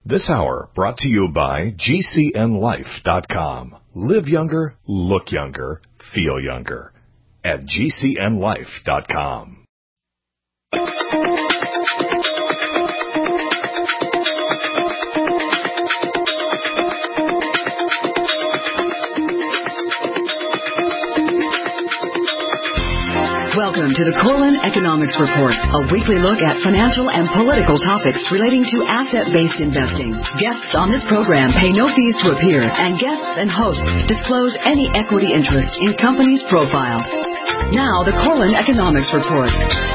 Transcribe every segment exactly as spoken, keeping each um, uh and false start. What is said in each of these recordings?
This hour brought to you by G C N life dot com. Live younger, look younger, feel younger at G C N life dot com. Welcome to the Corlin Economics Report, a weekly look at financial and political topics relating to asset-based investing. Guests on this program pay no fees to appear, and guests and hosts disclose any equity interest in companies' profiles. Now, the Corlin Economics Report.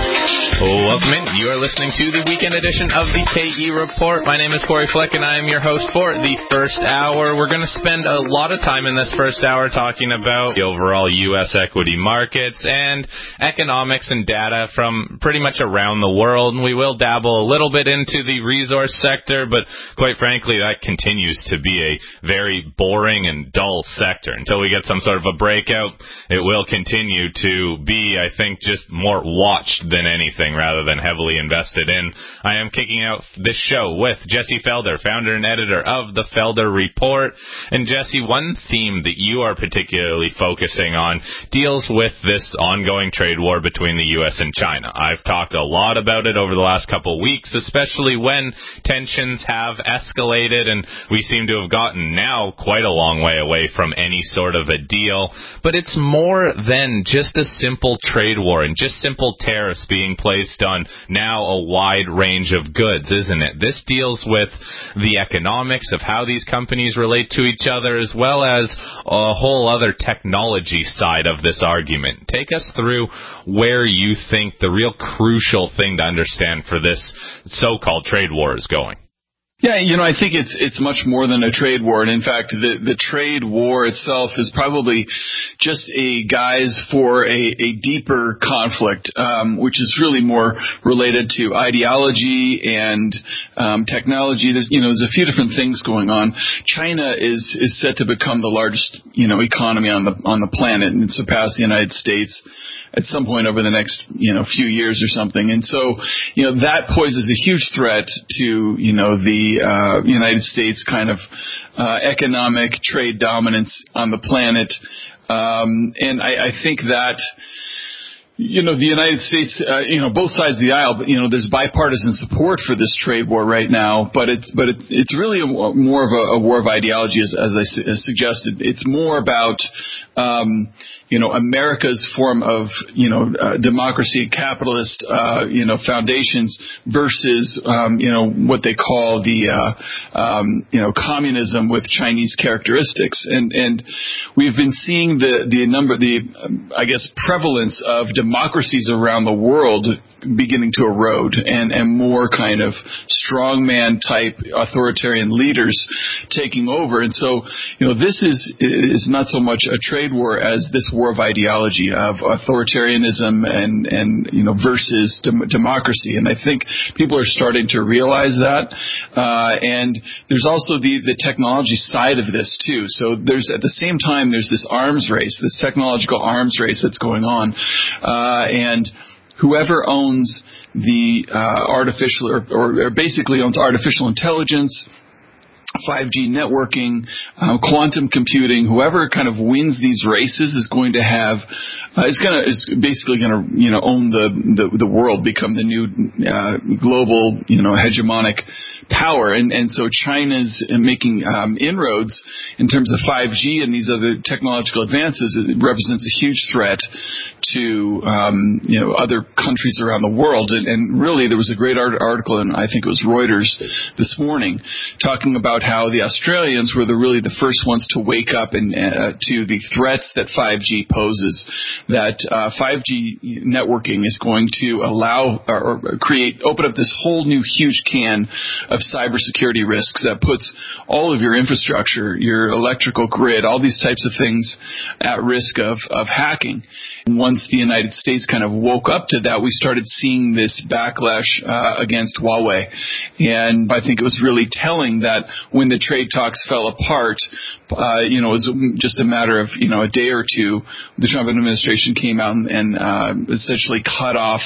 Welcome in. You are listening to the weekend edition of the K E Report. My name is Corey Fleck, and I am your host for the first hour. We're going to spend a lot of time in this first hour talking about the overall U S equity markets and economics and data from pretty much around the world. And we will dabble a little bit into the resource sector, but quite frankly, that continues to be a very boring and dull sector. Until we get some sort of a breakout, it will continue to be, I think, just more watched than anything, rather than heavily invested in. I am kicking out this show with Jesse Felder, founder and editor of the Felder Report. And Jesse, one theme that you are particularly focusing on deals with this ongoing trade war between the U S and China. I've talked a lot about it over the last couple of weeks, especially when tensions have escalated, and we seem to have gotten now quite a long way away from any sort of a deal. But it's more than just a simple trade war and just simple tariffs being placed on now a wide range of goods, isn't it? This deals with the economics of how these companies relate to each other, as well as a whole other technology side of this argument. Take us through where you think the real crucial thing to understand for this so-called trade war is going. Yeah, you know, I think it's it's much more than a trade war. And in fact, the, the trade war itself is probably just a guise for a, a deeper conflict, um, which is really more related to ideology and um, technology. There's, you know, there's a few different things going on. China is is set to become the largest, you know, economy on the on the planet and surpass the United States at some point over the next, you know, few years or something. And so, you know, that poses a huge threat to, you know, the uh, United States kind of uh, economic trade dominance on the planet. Um, and I, I think that, you know, the United States, uh, you know, both sides of the aisle, but, you know, there's bipartisan support for this trade war right now, but it's, but it's, it's really a, more of a, a war of ideology, as, as I su- as suggested. It's more about, um, you know, America's form of, you know, uh, democracy, capitalist, uh, you know, foundations versus, um, you know, what they call the, uh, um, you know, communism with Chinese characteristics. And, and we've been seeing the, the number, the, um, I guess, prevalence of democracies around the world beginning to erode, and, and more kind of strongman type authoritarian leaders taking over. And so, you know, this is, is not so much a trade war as this war of ideology, of authoritarianism and, and you know, versus dem- democracy. And I think people are starting to realize that. Uh, and there's also the, the technology side of this too. So there's, at the same time, there's this arms race, this technological arms race that's going on. Uh, and whoever owns the uh, artificial, or, or, or basically owns artificial intelligence, five G networking, uh, quantum computing, whoever kind of wins these races is going to have, uh, is going to, is basically going to, you know, own the, the, the world, become the new, uh, global, you know, hegemonic power. And, and so China's making, um, inroads in terms of five G and these other technological advances. It represents a huge threat to, um, you know, other countries around the world. And, and really, there was a great art- article, and I think it was Reuters this morning, talking about how the Australians were the really the first ones to wake up and uh, to the threats that five G poses. That uh, five G networking is going to allow or, or create, open up this whole new huge can of cybersecurity risks that puts all of your infrastructure, your electrical grid, all these types of things at risk of, of hacking. Once the United States kind of woke up to that, we started seeing this backlash uh, against Huawei. And I think it was really telling that when the trade talks fell apart, uh, you know, it was just a matter of, you know, a day or two, the Trump administration came out and, and uh, essentially cut off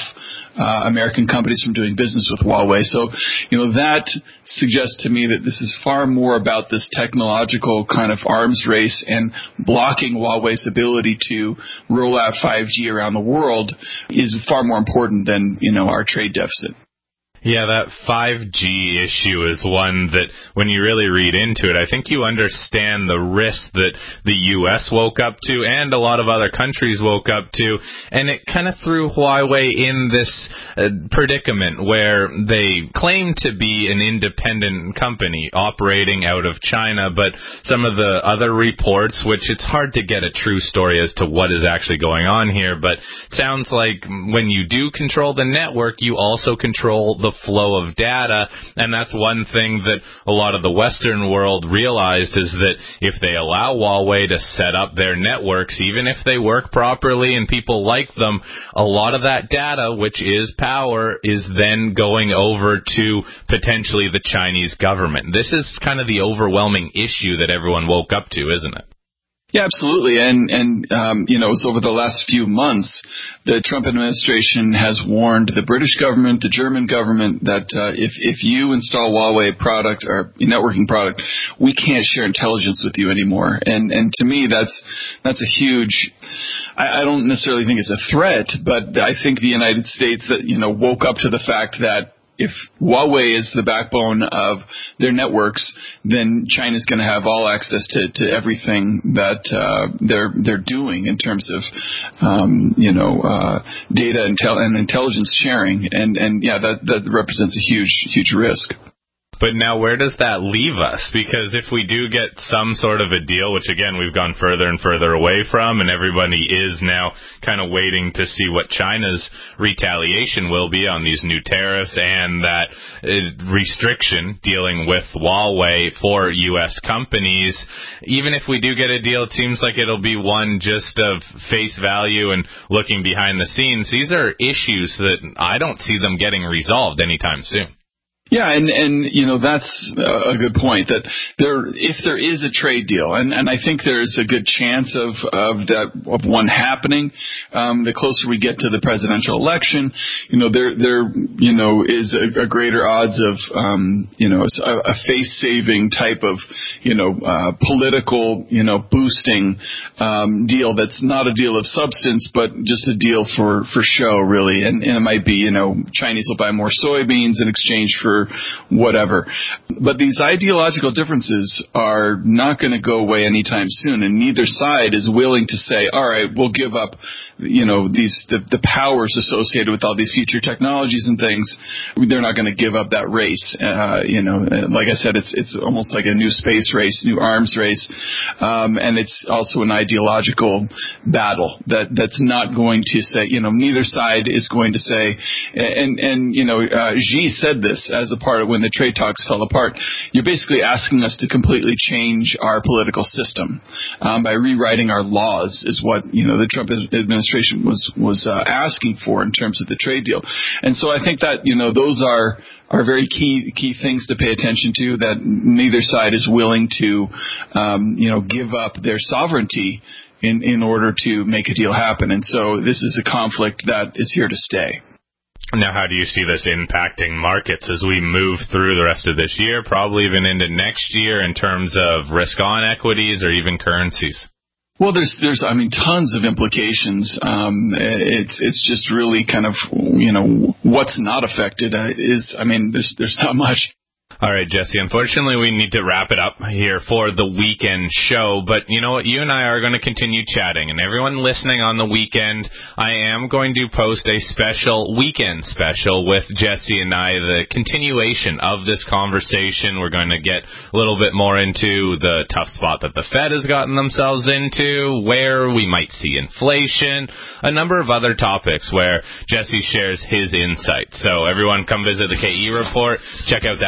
uh, American companies from doing business with Huawei. So, you know, that suggests to me that this is far more about this technological kind of arms race, and blocking Huawei's ability to roll out five G around the world is far more important than, you know, our trade deficit. Yeah, that five G issue is one that, when you really read into it, I think you understand the risk that the U S woke up to and a lot of other countries woke up to, and it kind of threw Huawei in this uh, predicament where they claim to be an independent company operating out of China, but some of the other reports, which it's hard to get a true story as to what is actually going on here, but it sounds like when you do control the network, you also control the flow of data, and that's one thing that a lot of the Western world realized, is that if they allow Huawei to set up their networks, even if they work properly and people like them, a lot of that data, which is power, is then going over to potentially the Chinese government. This is kind of the overwhelming issue that everyone woke up to, isn't it? Yeah, absolutely. And, and um, you know, so over the last few months, the Trump administration has warned the British government, the German government, that uh, if, if you install Huawei product or networking product, we can't share intelligence with you anymore. And, and to me, that's, that's a huge, I, I don't necessarily think it's a threat, but I think the United States that, you know, woke up to the fact that if Huawei is the backbone of their networks, then China's going to have all access to, to everything that uh, they're they're doing in terms of um, you know uh, data and, tel- and intelligence sharing, and and yeah, that that represents a huge huge risk. But now where does that leave us? Because if we do get some sort of a deal, which again we've gone further and further away from, and everybody is now kind of waiting to see what China's retaliation will be on these new tariffs and that uh, restriction dealing with Huawei for U S companies, even if we do get a deal, it seems like it'll be one just of face value and looking behind the scenes. These are issues that I don't see them getting resolved anytime soon. Yeah, and, and you know, that's a good point, that there, if there is a trade deal, and, and I think there's a good chance of, of that, of one happening, um, the closer we get to the presidential election, you know, there, there, you know, is a, a greater odds of, um, you know, a, a face-saving type of, you know, uh, political, you know, boosting, um, deal that's not a deal of substance, but just a deal for, for show, really. And, and it might be, you know, Chinese will buy more soybeans in exchange for whatever. But these ideological differences are not going to go away anytime soon, and neither side is willing to say, all right, we'll give up, you know, these the, the powers associated with all these future technologies and things. They're not going to give up that race. Uh, you know, like I said, it's it's almost like a new space race, new arms race, um, and it's also an ideological battle that that's not going to say, you know, neither side is going to say, and and you know, uh, Xi said this as a part of when the trade talks fell apart. You're basically asking us to completely change our political system um, by rewriting our laws, is what, you know, the Trump administration was was uh, asking for in terms of the trade deal. And so I think that, you know, those are are very key key things to pay attention to, that neither side is willing to um, you know, give up their sovereignty in in order to make a deal happen. And so this is a conflict that is here to stay. Now, how do you see this impacting markets as we move through the rest of this year, probably even into next year, in terms of risk-on equities or even currencies? Well, there's, there's, I mean, tons of implications. Um, it's, it's just really kind of, you know, what's not affected uh, is, I mean, there's, there's not much. All right, Jesse, unfortunately we need to wrap it up here for the weekend show, but you know what, you and I are going to continue chatting, and everyone listening on the weekend, I am going to post a special weekend special with Jesse and I, the continuation of this conversation. We're going to get a little bit more into the tough spot that the Fed has gotten themselves into, where we might see inflation, a number of other topics where Jesse shares his insights. So everyone come visit the K E Report, check out that weekend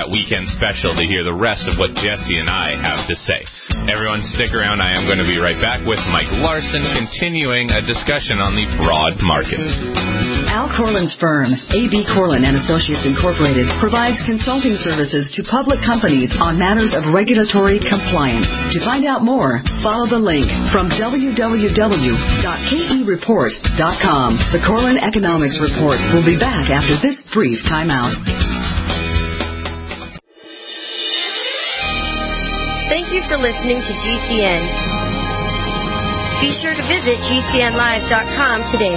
weekend special to hear the rest of what Jesse and I have to say. Everyone stick around. I am going to be right back with Mike Larson continuing a discussion on the broad markets. Al Corlin's firm, A B. Corlin and Associates Incorporated, provides consulting services to public companies on matters of regulatory compliance. To find out more, follow the link from w w w dot k e report dot com. The Corlin Economics Report will be back after this brief timeout. Thank you for listening to G C N. Be sure to visit g c n live dot com today.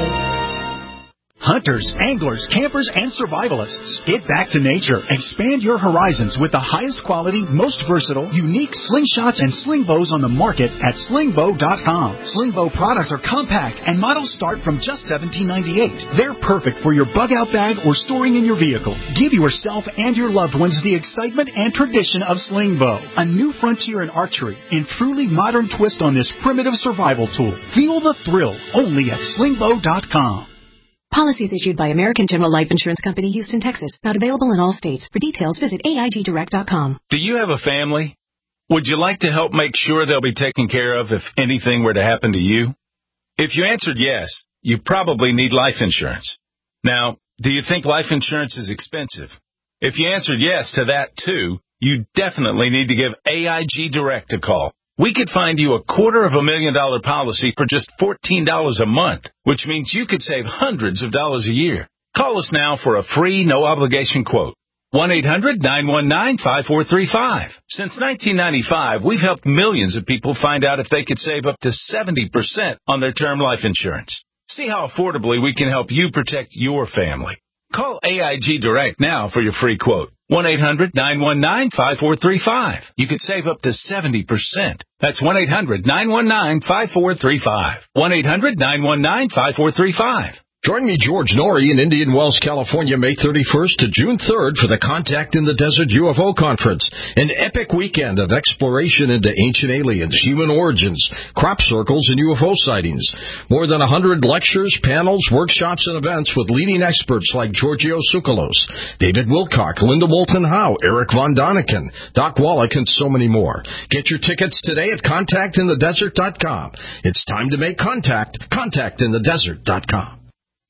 Hunters, anglers, campers, and survivalists. Get back to nature. Expand your horizons with the highest quality, most versatile, unique slingshots and sling bows on the market at sling bow dot com. Sling bow products are compact and models start from just seventeen ninety-eight. They're perfect for your bug-out bag or storing in your vehicle. Give yourself and your loved ones the excitement and tradition of sling bow. A new frontier in archery and truly modern twist on this primitive survival tool. Feel the thrill only at sling bow dot com. Policies issued by American General Life Insurance Company, Houston, Texas. Not available in all states. For details, visit A I G direct dot com. Do you have a family? Would you like to help make sure they'll be taken care of if anything were to happen to you? If you answered yes, you probably need life insurance. Now, do you think life insurance is expensive? If you answered yes to that too, you definitely need to give A I G Direct a call. We could find you a quarter of a million dollar policy for just fourteen dollars a month, which means you could save hundreds of dollars a year. Call us now for a free, no-obligation quote. one eight hundred nine one nine five four three five. Since nineteen ninety-five, we've helped millions of people find out if they could save up to seventy percent on their term life insurance. See how affordably we can help you protect your family. Call A I G Direct now for your free quote. one eight hundred nine one nine five four three five. You could save up to seventy percent. That's one eight hundred nine one nine five four three five. one eight hundred nine one nine five four three five. Join me, George Norrie, in Indian Wells, California, May thirty-first to June third for the Contact in the Desert U F O Conference, an epic weekend of exploration into ancient aliens, human origins, crop circles, and U F O sightings. More than one hundred lectures, panels, workshops, and events with leading experts like Giorgio Tsoukalos, David Wilcock, Linda Moulton Howe, Eric Von Daniken, Doc Wallach, and so many more. Get your tickets today at contact in the desert dot com. It's time to make contact. contact in the desert dot com.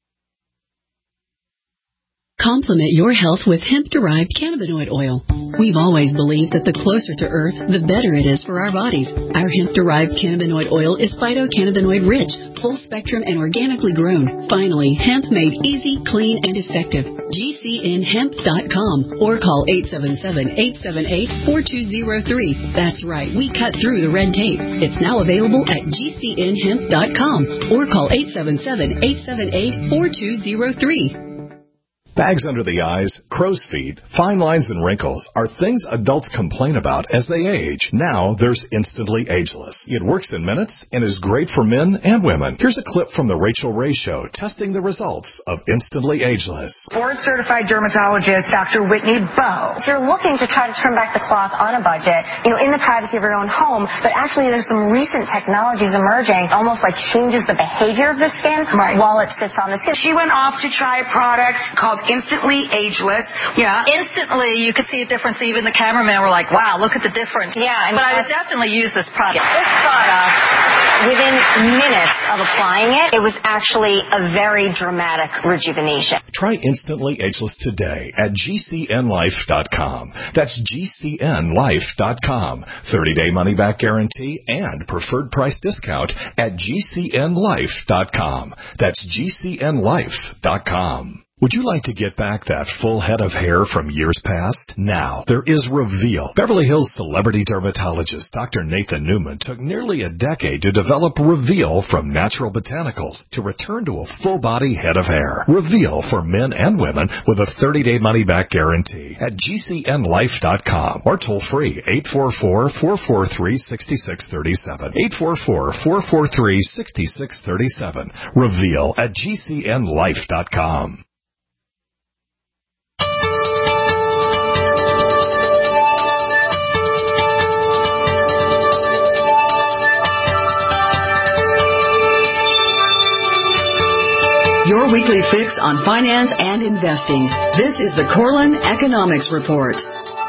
Complement your health with hemp-derived cannabinoid oil. We've always believed that the closer to Earth, the better it is for our bodies. Our hemp-derived cannabinoid oil is phytocannabinoid-rich, full-spectrum, and organically grown. Finally, hemp made easy, clean, and effective. G C N hemp dot com or call eight seven seven, eight seven eight, four two zero three. That's right, we cut through the red tape. It's now available at G C N hemp dot com or call eight seven seven, eight seven eight, four two zero three. Bags under the eyes, crow's feet, fine lines, and wrinkles are things adults complain about as they age. Now there's Instantly Ageless. It works in minutes and is great for men and women. Here's a clip from the Rachel Ray Show testing the results of Instantly Ageless. Board-certified dermatologist Doctor Whitney Bowe. If you're looking to try to trim back the cloth on a budget, you know, in the privacy of your own home, but actually there's some recent technologies emerging, almost like changes the behavior of the skin right. while it sits on the skin. She went off to try a product called Instantly Ageless. Yeah, instantly you could see a difference. Even the cameraman were like, wow, look at the difference. Yeah. And but I would definitely use this product. This product, within minutes of applying it, it was actually a very dramatic rejuvenation. Try Instantly Ageless today at G C N life dot com. That's G C N life dot com. thirty-day money-back guarantee and preferred price discount at G C N life dot com. That's G C N life dot com. Would you like to get back that full head of hair from years past? Now, there is Reveal. Beverly Hills celebrity dermatologist Doctor Nathan Newman took nearly a decade to develop Reveal from natural botanicals to return to a full-body head of hair. Reveal for men and women with a thirty-day money-back guarantee at G C N life dot com or toll-free eight four four, four four three, six six three seven. eight four four, four four three, six six three seven. Reveal at G C N life dot com. Your weekly fix on finance and investing. This is the Corlin Economics Report.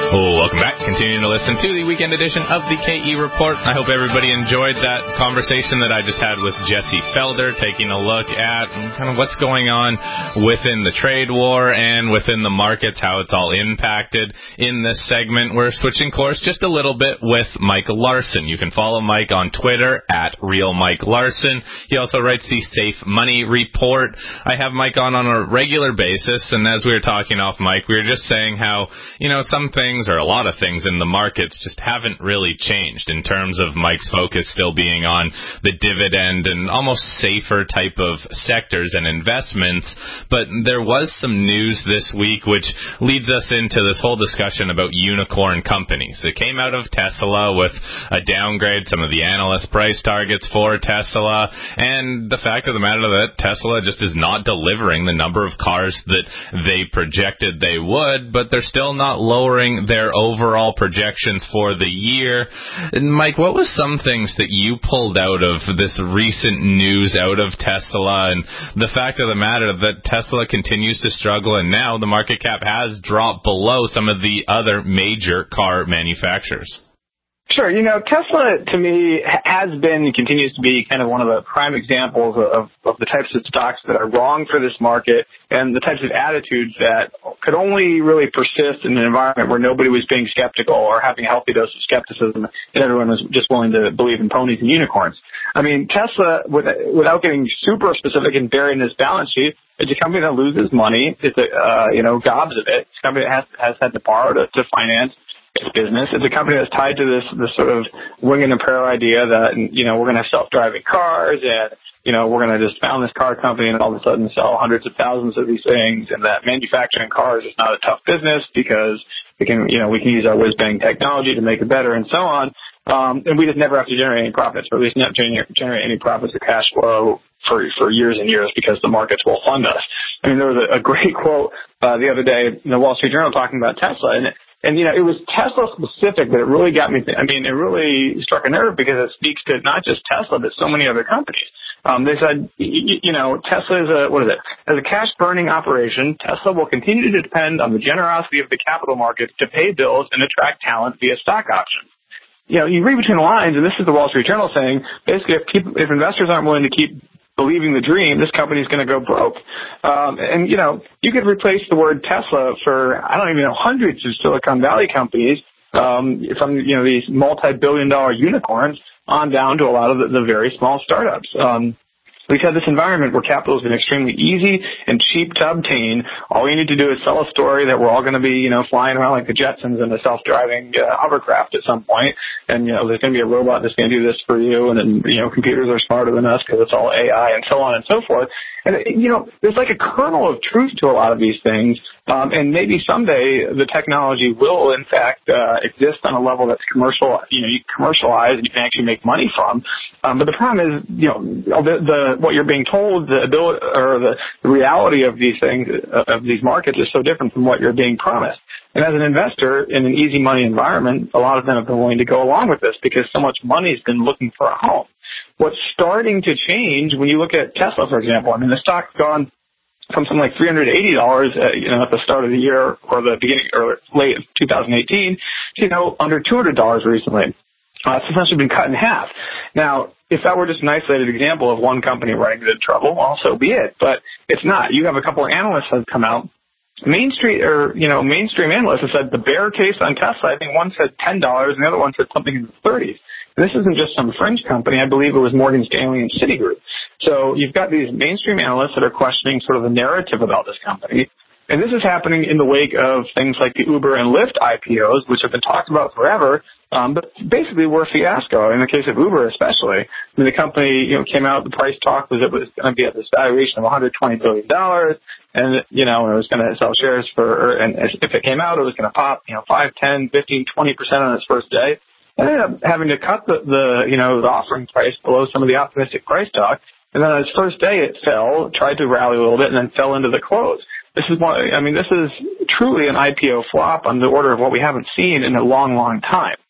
Oh, welcome back. Continuing to listen to the weekend edition of the K E Report. I hope everybody enjoyed that conversation that I just had with Jesse Felder, taking a look at kind of what's going on within the trade war and within the markets, how it's all impacted. In this segment, we're switching course just a little bit with Mike Larson. You can follow Mike on Twitter at Real Mike Larson. He also writes the Safe Money Report. I have Mike on on a regular basis, and as we were talking off Mike, we were just saying how, you know, some things or a lot of things in the markets just haven't really changed in terms of Mike's focus still being on the dividend and almost safer type of sectors and investments. But there was some news this week which leads us into this whole discussion about unicorn companies. It came out of Tesla with a downgrade, some of the analyst price targets for Tesla, and the fact of the matter that Tesla just is not delivering the number of cars that they projected they would, but they're still not lowering their overall projections for the year. And Mike, what was some things that you pulled out of this recent news out of Tesla and the fact of the matter that Tesla continues to struggle and now the market cap has dropped below some of the other major car manufacturers? Sure. You know, Tesla, to me, has been and continues to be kind of one of the prime examples of, of the types of stocks that are wrong for this market and the types of attitudes that could only really persist in an environment where nobody was being skeptical or having a healthy dose of skepticism and everyone was just willing to believe in ponies and unicorns. I mean, Tesla, without getting super specific and burying this balance sheet, it's a company that loses money. It's a, uh, you know, gobs of it. It's a company that has, has had to borrow to, to finance its business. It's a company that's tied to this, this sort of wing and a prayer idea that, you know, we're going to have self-driving cars and, you know, we're going to just found this car company and all of a sudden sell hundreds of thousands of these things, and that manufacturing cars is not a tough business because we can, you know, we can use our whiz-bang technology to make it better and so on. Um, and we just never have to generate any profits, or at least not generate, generate any profits or cash flow for, for years and years because the markets will fund us. I mean, there was a, a great quote uh, the other day in the Wall Street Journal talking about Tesla, and it, And, you know, it was Tesla specific that it really got me, th- I mean, it really struck a nerve because it speaks to not just Tesla, but so many other companies. Um, they said, y- you know, Tesla is a, what is it? As a cash burning operation, Tesla will continue to depend on the generosity of the capital markets to pay bills and attract talent via stock options. You know, you read between the lines, and this is the Wall Street Journal saying, basically, if people, if investors aren't willing to keep believing the dream, this company is going to go broke. Um, and, you know, you could replace the word Tesla for, I don't even know, hundreds of Silicon Valley companies, um, from, you know, these multi-billion dollar unicorns on down to a lot of the, the very small startups. Um, We've had this environment where capital has been extremely easy and cheap to obtain. All you need to do is sell a story that we're all going to be, you know, flying around like the Jetsons in a self-driving uh, hovercraft at some point. And, you know, there's going to be a robot that's going to do this for you. And then, you know, computers are smarter than us because it's all A I and so on and so forth. And, you know, there's like a kernel of truth to a lot of these things. Um, and maybe someday the technology will, in fact, uh, exist on a level that's commercial, you know, you can commercialize and you can actually make money from. Um, but the problem is, you know, the, the what you're being told, the ability or the, the reality of these things, uh, of these markets is so different from what you're being promised. And as an investor in an easy money environment, a lot of them have been willing to go along with this because so much money has been looking for a home. What's starting to change when you look at Tesla, for example, I mean, the stock's gone from something like three hundred eighty dollars, uh, you know, at the start of the year or the beginning or late of two thousand eighteen to, you know, under two hundred dollars recently. Uh, it's essentially been cut in half. Now, if that were just an isolated example of one company running into trouble, well, so be it. But it's not. You have a couple of analysts that have come out. Main Street or, you know, mainstream analysts have said the bear case on Tesla, I think one said ten dollars and the other one said something in the thirties. This isn't just some fringe company. I believe it was Morgan Stanley and Citigroup. So you've got these mainstream analysts that are questioning sort of the narrative about this company. And this is happening in the wake of things like the Uber and Lyft I P Os, which have been talked about forever, um, but basically were a fiasco. In the case of Uber especially, I mean, the company, you know, came out, the price talk was it was going to be at this valuation of one hundred twenty billion dollars, and, you know, it was going to sell shares for, and if it came out, it was going to pop, you know, five, ten, fifteen, twenty percent on its first day. And ended up having to cut the, the, you know, the offering price below some of the optimistic price talk. And then on its first day, it fell, tried to rally a little bit, and then fell into the close. This is one, I mean, this is truly an I P O flop on the order of what we haven't seen in a long, long time.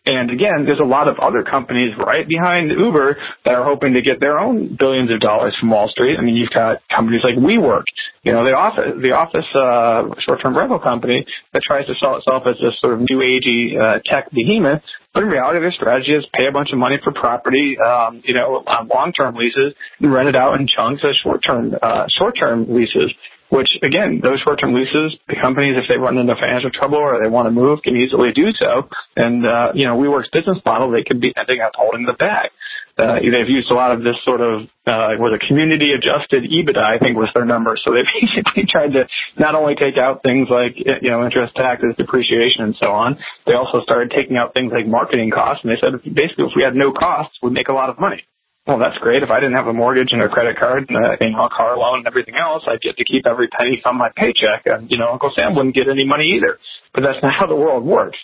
And again, there's a lot of other companies right behind Uber that are hoping to get their own billions of dollars from Wall Street. I mean, you've got companies like WeWork, you know, the office, the office uh, short-term rental company that tries to sell itself as this sort of new agey uh, tech behemoth. But in reality, their strategy is pay a bunch of money for property, um, you know, on long-term leases and rent it out in chunks as short-term uh, short-term leases. Which, again, those short-term leases, the companies, if they run into financial trouble or they want to move, can easily do so. And, uh, you know, WeWork's business model, they could be ending up holding the bag. Uh, they've used a lot of this sort of, uh, was a community-adjusted EBITDA, I think was their number. So they basically tried to not only take out things like, you know, interest, taxes, depreciation, and so on, they also started taking out things like marketing costs. And they said, basically, if we had no costs, we'd make a lot of money. Well, that's great. If I didn't have a mortgage and a credit card and a, you know, a car loan and everything else, I'd get to keep every penny from my paycheck. And, you know, Uncle Sam wouldn't get any money either. But that's not how the world works.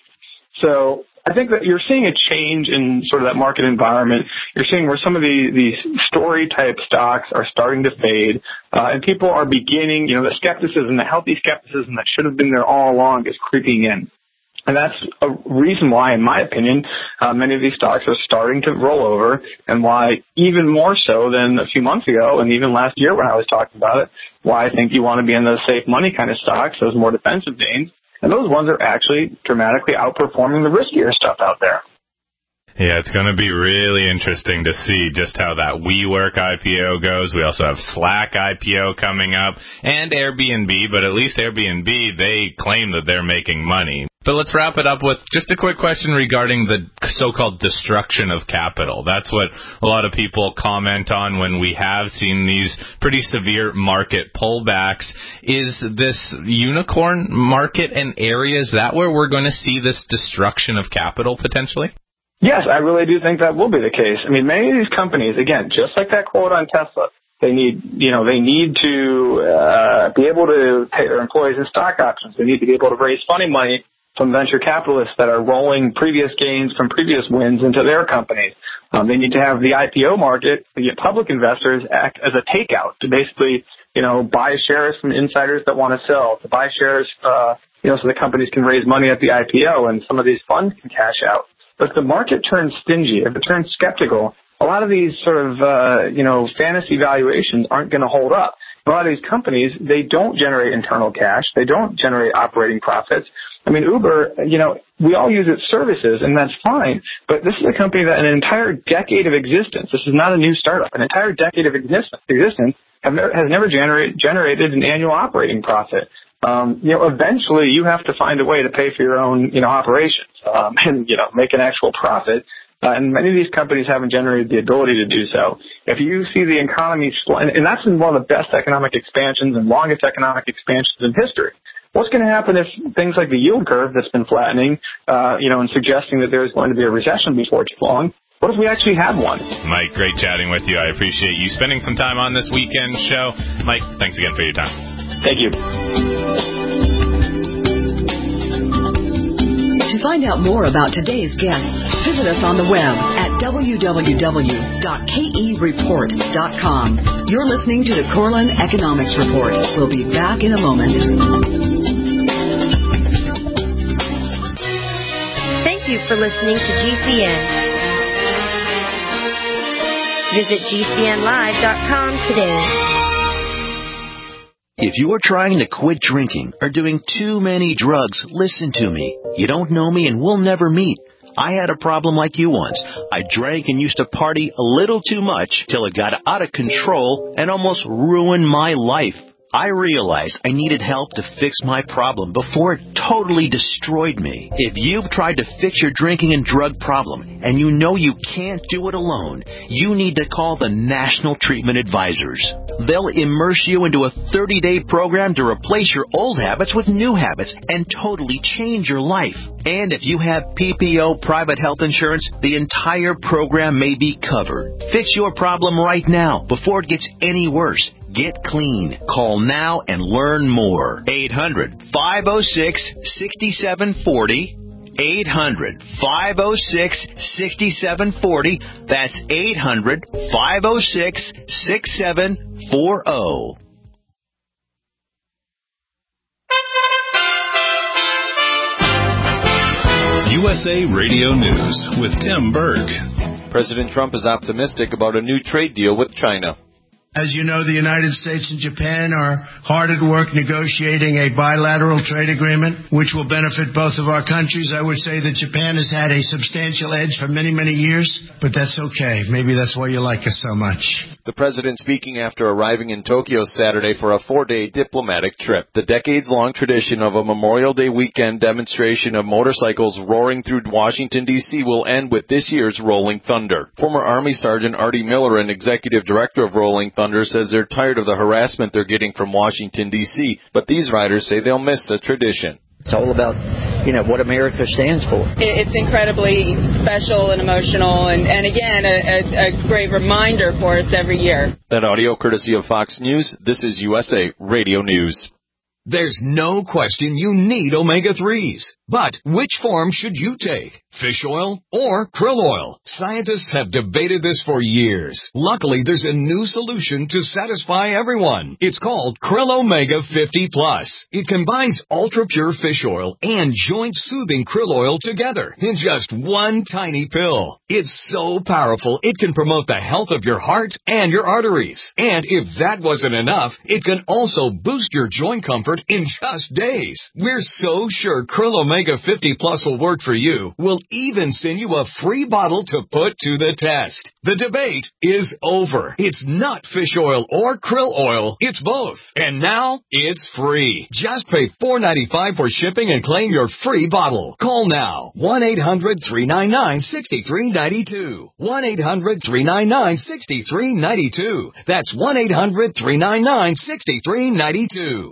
So I think that you're seeing a change in sort of that market environment. You're seeing where some of the, these story-type stocks are starting to fade, uh, and people are beginning, you know, the skepticism, the healthy skepticism that should have been there all along is creeping in. And that's a reason why, in my opinion, uh, many of these stocks are starting to roll over, and why even more so than a few months ago and even last year when I was talking about it, why I think you want to be in those safe money kind of stocks, those more defensive names. And those ones are actually dramatically outperforming the riskier stuff out there. Yeah, it's going to be really interesting to see just how that WeWork I P O goes. We also have Slack I P O coming up and Airbnb, but at least Airbnb, they claim that they're making money. But let's wrap it up with just a quick question regarding the so-called destruction of capital. That's what a lot of people comment on when we have seen these pretty severe market pullbacks. Is this unicorn market an area, is that where we're going to see this destruction of capital potentially? Yes, I really do think that will be the case. I mean, many of these companies, again, just like that quote on Tesla, they need, you know, they need to uh, be able to pay their employees in stock options. They need to be able to raise funding money from venture capitalists that are rolling previous gains from previous wins into their companies. Um, they need to have the I P O market, the public investors act as a takeout to basically, you know, buy shares from insiders that want to sell, to buy shares, uh, you know, so the companies can raise money at the I P O and some of these funds can cash out. But if the market turns stingy, if it turns skeptical, a lot of these sort of, uh, you know, fantasy valuations aren't going to hold up. A lot of these companies, they don't generate internal cash. They don't generate operating profits. I mean, Uber, you know, we all use its services, and that's fine. But this is a company that in an entire decade of existence, this is not a new startup, an entire decade of existence, existence have never, has never generate, generated an annual operating profit. Um, you know, eventually you have to find a way to pay for your own, you know, operations, um, and, you know, make an actual profit. Uh, and many of these companies haven't generated the ability to do so. If you see the economy, and, and that's in one of the best economic expansions and longest economic expansions in history. What's going to happen if things like the yield curve that's been flattening, uh, you know, and suggesting that there's going to be a recession before too long, what if we actually had one? Mike, great chatting with you. I appreciate you spending some time on this weekend show. Mike, thanks again for your time. Thank you. To find out more about today's guests, visit us on the web at w w w dot k e report dot com. You're listening to the Korelin Economics Report. We'll be back in a moment. Thank you for listening to G C N. Visit g c n live dot com today. If you're trying to quit drinking or doing too many drugs, listen to me. You don't know me and we'll never meet. I had a problem like you once. I drank and used to party a little too much till it got out of control and almost ruined my life. I realized I needed help to fix my problem before it totally destroyed me. If you've tried to fix your drinking and drug problem and you know you can't do it alone, you need to call the National Treatment Advisors. They'll immerse you into a thirty-day program to replace your old habits with new habits and totally change your life. And if you have P P O private health insurance, the entire program may be covered. Fix your problem right now before it gets any worse. Get clean. Call now and learn more. eight hundred, five oh six, six seven four oh. eight hundred, five oh six, six seven four oh. That's eight hundred, five oh six, six seven four oh. U S A Radio News with Tim Berg. President Trump is optimistic about a new trade deal with China. As you know, the United States and Japan are hard at work negotiating a bilateral trade agreement, which will benefit both of our countries. I would say that Japan has had a substantial edge for many, many years, but that's okay. Maybe that's why you like us so much. The president speaking after arriving in Tokyo Saturday for a four-day diplomatic trip. The decades-long tradition of a Memorial Day weekend demonstration of motorcycles roaring through Washington, D C will end with this year's Rolling Thunder. Former Army Sergeant Artie Miller, and Executive Director of Rolling Thunder, says they're tired of the harassment they're getting from Washington, D C, but these riders say they'll miss the tradition. It's all about, you know, what America stands for. It's incredibly special and emotional, and, and again, a, a, a great reminder for us every year. That audio courtesy of Fox News. This is U S A Radio News. There's no question you need omega threes. But which form should you take? Fish oil or krill oil? Scientists have debated this for years. Luckily, there's a new solution to satisfy everyone. It's called Krill Omega fifty plus. It combines ultra-pure fish oil and joint-soothing krill oil together in just one tiny pill. It's so powerful, it can promote the health of your heart and your arteries. And if that wasn't enough, it can also boost your joint comfort in just days. We're so sure Krill Omega fifty plus will work for you. We'll even send you a free bottle to put to the test. The debate is over. It's not fish oil or krill oil. It's both. And now it's free. Just pay four dollars and ninety-five cents for shipping and claim your free bottle. Call now. one eight hundred three nine nine six three nine two. one eight hundred three nine nine six three nine two. That's one eight hundred three nine nine six three nine two.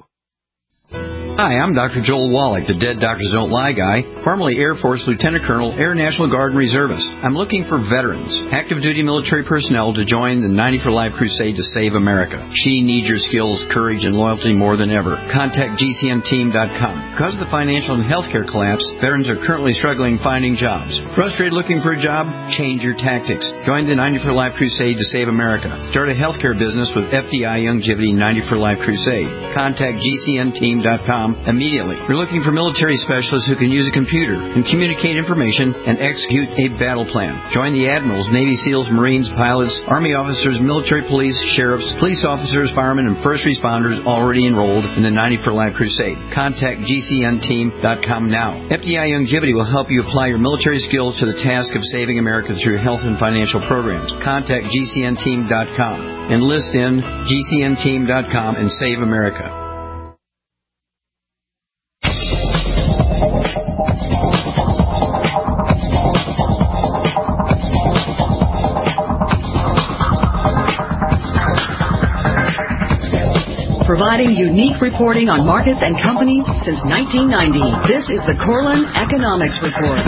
Hi, I'm Doctor Joel Wallach, the Dead Doctors Don't Lie guy, formerly Air Force Lieutenant Colonel, Air National Guard and Reservist. I'm looking for veterans, active duty military personnel to join the ninety for Life crusade to save America. She needs your skills, courage, and loyalty more than ever. Contact G C N team dot com. Because of the financial and healthcare collapse, veterans are currently struggling finding jobs. Frustrated looking for a job? Change your tactics. Join the ninety for Life crusade to save America. Start a healthcare business with F D I Youngevity ninety for Life crusade. Contact G C N team dot com immediately. We're looking for military specialists who can use a computer and communicate information and execute a battle plan. Join the admirals, Navy SEALs, Marines, pilots, Army officers, military police, sheriffs, police officers, firemen, and first responders already enrolled in the ninety for Life crusade. Contact G C N team dot com now. F D I Youngevity will help you apply your military skills to the task of saving America through health and financial programs. Contact G C N team dot com. Enlist in G C N team dot com and save America. Providing unique reporting on markets and companies since nineteen ninety. This is the Corlin Economics Report.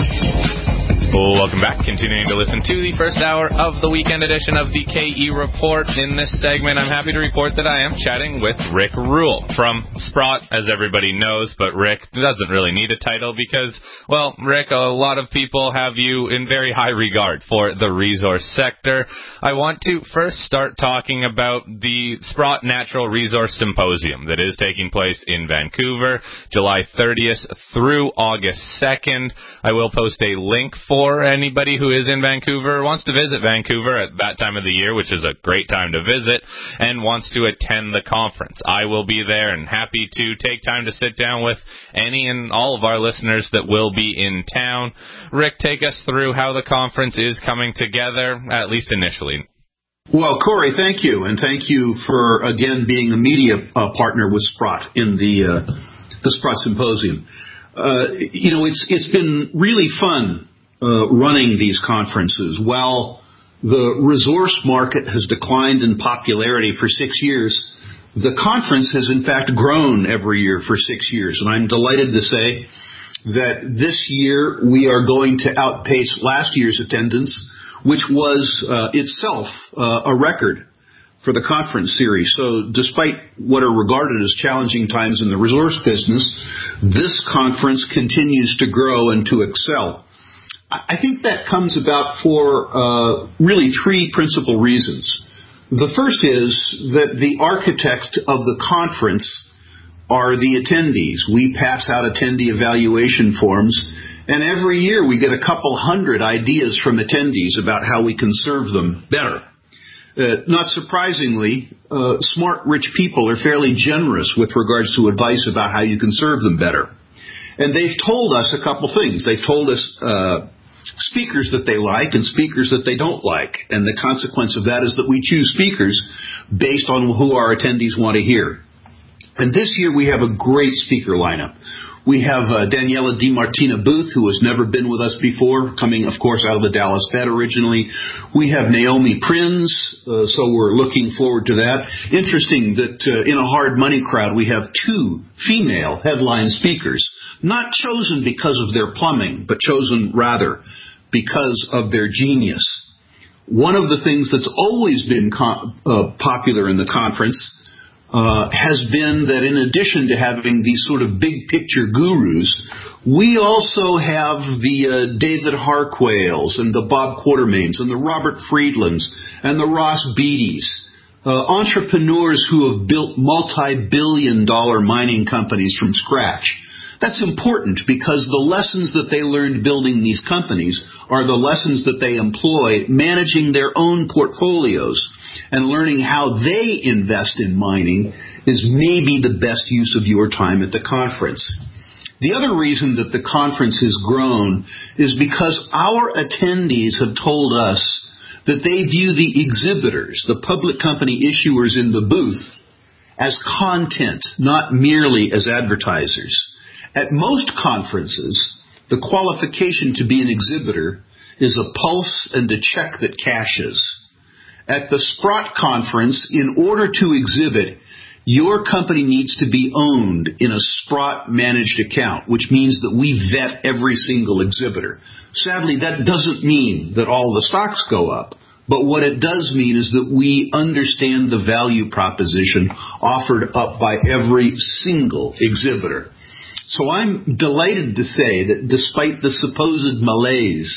Welcome back. Continuing to listen to the first hour of the weekend edition of the K E Report. In this segment, I'm happy to report that I am chatting with Rick Rule from Sprott, as everybody knows, but Rick doesn't really need a title because, well, Rick, a lot of people have you in very high regard for the resource sector. I want to first start talking about the Sprott Natural Resource Symposium that is taking place in Vancouver, July thirtieth through August second. I will post a link for For anybody who is in Vancouver, wants to visit Vancouver at that time of the year, which is a great time to visit, and wants to attend the conference. I will be there and happy to take time to sit down with any and all of our listeners that will be in town. Rick, take us through how the conference is coming together, at least initially. Well, Corey, thank you, and thank you for, again, being a media uh, partner with Sprott in the uh, the Sprott Symposium. Uh, you know, it's it's been really fun Uh, running these conferences. While the resource market has declined in popularity for six years, the conference has in fact grown every year for six years. And I'm delighted to say that this year we are going to outpace last year's attendance, which was uh, itself uh, a record for the conference series. So despite what are regarded as challenging times in the resource business, this conference continues to grow and to excel. I think that comes about for uh, really three principal reasons. The first is that the architect of the conference are the attendees. We pass out attendee evaluation forms, And every year we get a couple hundred ideas from attendees about how we can serve them better. Uh, not surprisingly, uh, smart, rich people are fairly generous with regards to advice about how you can serve them better. And they've told us a couple things. They've told us uh, speakers that they like and speakers that they don't like. And the consequence of that is that we choose speakers based on who our attendees want to hear. And this year we have a great speaker lineup. We have uh, Daniela DiMartina Booth, who has never been with us before, coming, of course, out of the Dallas Fed originally. We have Naomi Prinz, uh, so we're looking forward to that. Interesting that uh, in a hard money crowd, we have two female headline speakers, not chosen because of their plumbing, but chosen rather because of their genius. One of the things that's always been co- uh, popular in the conference Uh, has been that in addition to having these sort of big picture gurus, we also have the uh, David Harquails and the Bob Quartermains and the Robert Friedlands and the Ross Beatties, uh, entrepreneurs who have built multi-billion dollar mining companies from scratch. That's important because the lessons that they learned building these companies are the lessons that they employ managing their own portfolios. And learning how they invest in mining is maybe the best use of your time at the conference. The other reason that the conference has grown is because our attendees have told us that they view the exhibitors, the public company issuers in the booth, as content, not merely as advertisers. At most conferences, the qualification to be an exhibitor is a pulse and a check that cashes. At the Sprott conference, in order to exhibit, your company needs to be owned in a Sprott managed account, which means that we vet every single exhibitor. Sadly, that doesn't mean that all the stocks go up, but what it does mean is that we understand the value proposition offered up by every single exhibitor. So I'm delighted to say that despite the supposed malaise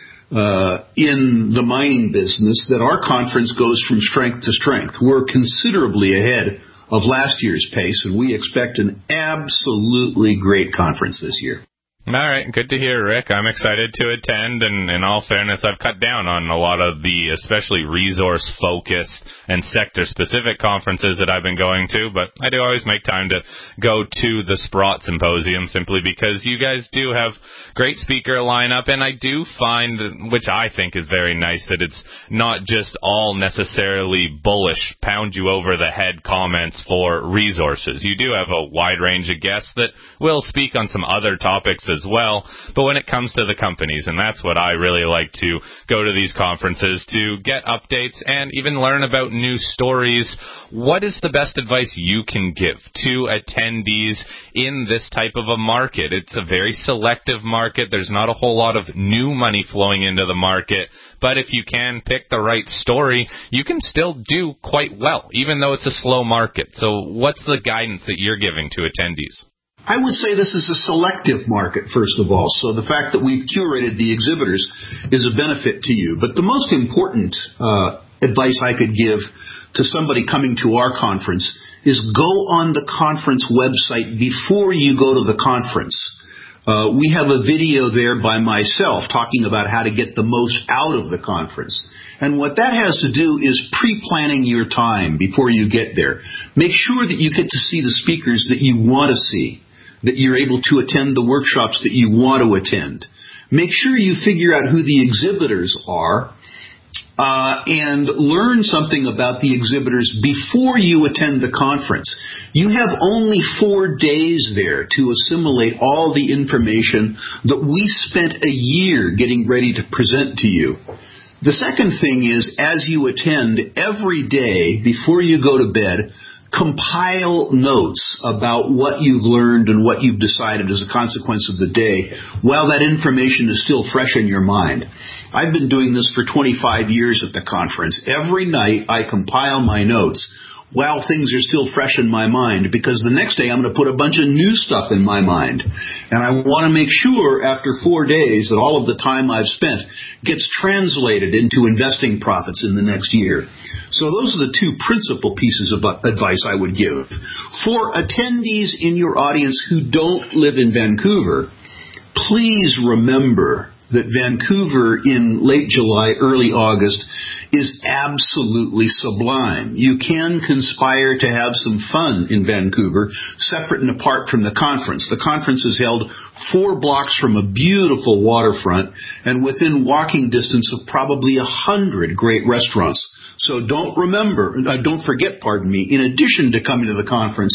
Uh, in the mining business, that our conference goes from strength to strength. We're considerably ahead of last year's pace, and we expect an absolutely great conference this year. All right, good to hear, Rick. I'm excited to attend, and in all fairness, I've cut down on a lot of the especially resource-focused and sector-specific conferences that I've been going to, but I do always make time to go to the Sprott Symposium simply because you guys do have great speaker lineup, and I do find, which I think is very nice, that it's not just all necessarily bullish, pound-you-over-the-head comments for resources. You do have a wide range of guests that will speak on some other topics as well, but when it comes to the companies, and that's what I really like to go to these conferences to get updates and even learn about new stories. What is the best advice you can give to attendees in this type of a market? It's a very selective market. There's not a whole lot of new money flowing into the market, but if you can pick the right story, you can still do quite well, even though it's a slow market. So what's the guidance that you're giving to attendees? I would say this is a selective market, first of all. So the fact that we've curated the exhibitors is a benefit to you. But the most important uh, advice I could give to somebody coming to our conference is go on the conference website before you go to the conference. Uh, we have a video there by myself talking about how to get the most out of the conference. And what that has to do is pre-planning your time before you get there. Make sure that you get to see the speakers that you want to see, that you're able to attend the workshops that you want to attend. Make sure you figure out who the exhibitors are uh, and learn something about the exhibitors before you attend the conference. You have only four days there to assimilate all the information that we spent a year getting ready to present to you. The second thing is, as you attend every day before you go to bed, compile notes about what you've learned and what you've decided as a consequence of the day while that information is still fresh in your mind. I've been doing this for twenty-five years at the conference. Every night I compile my notes while things are still fresh in my mind, because the next day I'm going to put a bunch of new stuff in my mind. And I want to make sure after four days that all of the time I've spent gets translated into investing profits in the next year. So those are the two principal pieces of advice I would give. For attendees in your audience who don't live in Vancouver, please remember that Vancouver in late July, early August is absolutely sublime. You can conspire to have some fun in Vancouver, separate and apart from the conference. The conference is held four blocks from a beautiful waterfront and within walking distance of probably a hundred great restaurants. So don't remember, uh, don't forget, pardon me, in addition to coming to the conference,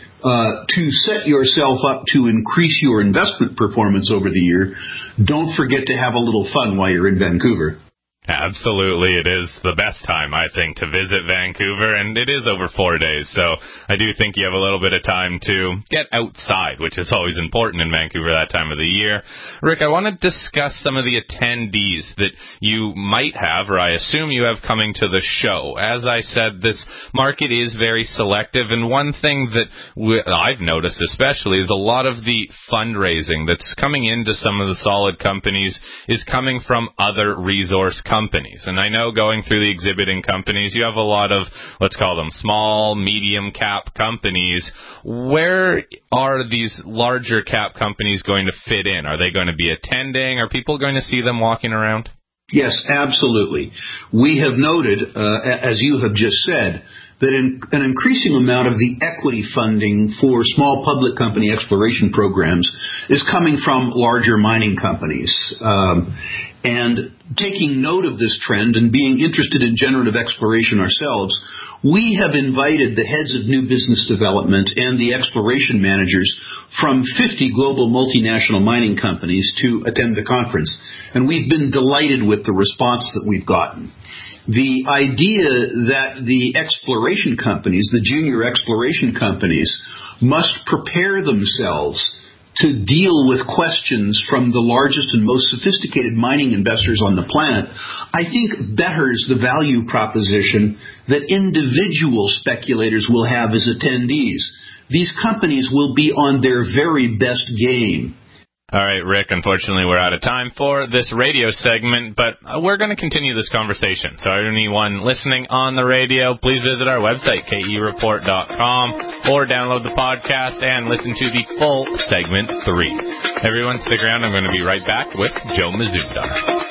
Uh, to set yourself up to increase your investment performance over the year, don't forget to have a little fun while you're in Vancouver. Absolutely. It is the best time, I think, to visit Vancouver, and it is over four days, so I do think you have a little bit of time to get outside, which is always important in Vancouver that time of the year. Rick, I want to discuss some of the attendees that you might have, or I assume you have, coming to the show. As I said, this market is very selective, and one thing that we, I've noticed especially is a lot of the fundraising that's coming into some of the solid companies is coming from other resource companies. companies. And I know going through the exhibiting companies, you have a lot of, let's call them small, medium cap companies. Where are these larger cap companies going to fit in? Are they going to be attending? Are people going to see them walking around? Yes, absolutely. We have noted, uh, as you have just said, that in, an increasing amount of the equity funding for small public company exploration programs is coming from larger mining companies. Um, and taking note of this trend and being interested in generative exploration ourselves, we have invited the heads of new business development and the exploration managers from fifty global multinational mining companies to attend the conference. And we've been delighted with the response that we've gotten. The idea that the exploration companies, the junior exploration companies, must prepare themselves to deal with questions from the largest and most sophisticated mining investors on the planet, I think betters the value proposition that individual speculators will have as attendees. These companies will be on their very best game. All right, Rick, unfortunately we're out of time for this radio segment, but we're going to continue this conversation. So anyone listening on the radio, please visit our website, K E report dot com, or download the podcast and listen to the full segment three. Everyone, stick around. I'm going to be right back with Joe Mazumdar.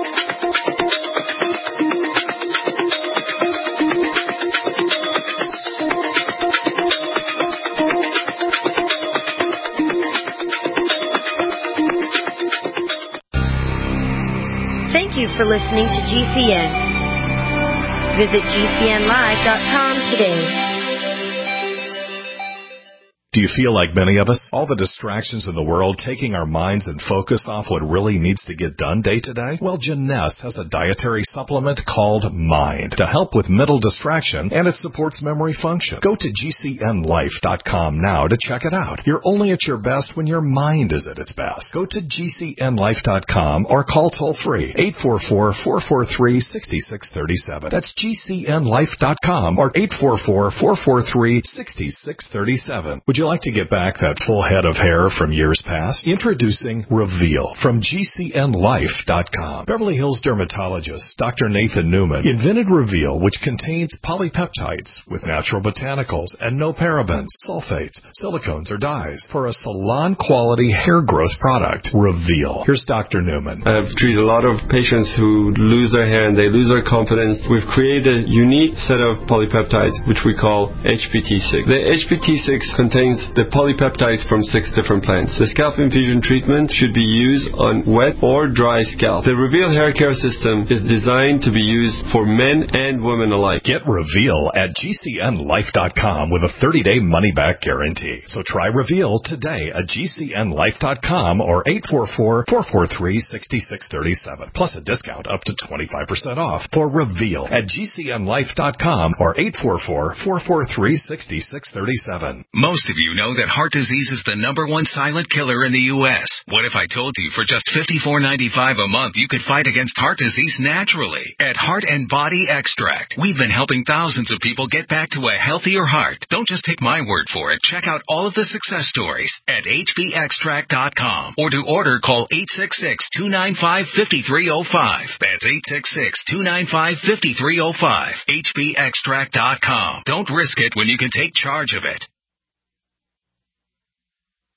Thank you for listening to G C N. Visit G C N live dot com today. Do you feel like many of us? All the distractions in the world taking our minds and focus off what really needs to get done day to day? Well, Jeunesse has a dietary supplement called Mind to help with mental distraction, and it supports memory function. Go to G C N life dot com now to check it out. You're only at your best when your mind is at its best. Go to G C N life dot com or call toll-free eight four four, four four three, six six three seven. That's G C N life dot com or eight four four, four four three, six six three seven. Would you like to get back that full head of hair from years past? Introducing Reveal from G C N life dot com. Beverly Hills dermatologist Doctor Nathan Newman invented Reveal, which contains polypeptides with natural botanicals and no parabens, sulfates, silicones, or dyes for a salon-quality hair growth product. Reveal. Here's Doctor Newman. I've treated a lot of patients who lose their hair and they lose their confidence. We've created a unique set of polypeptides, which we call H P T six. The H P T six contains the polypeptides from six different plants. The scalp infusion treatment should be used on wet or dry scalp. The Reveal hair care system is designed to be used for men and women alike. Get Reveal at G C N life dot com with a thirty-day money-back guarantee. So try Reveal today at G C N life dot com or eight four four, four four three, six six three seven. Plus a discount up to twenty-five percent off for Reveal at G C N life dot com or eight four four, four four three, six six three seven. Most of you know that heart disease is the number one silent killer in the U S. What if I told you for just fifty-four ninety-five a month you could fight against heart disease naturally? At Heart and Body Extract, we've been helping thousands of people get back to a healthier heart. Don't just take my word for it. Check out all of the success stories at H B extract dot com or to order call eight six six, two nine five, five three zero five. That's eight six six, two nine five, five three zero five. H B extract dot com. Don't risk it when you can take charge of it.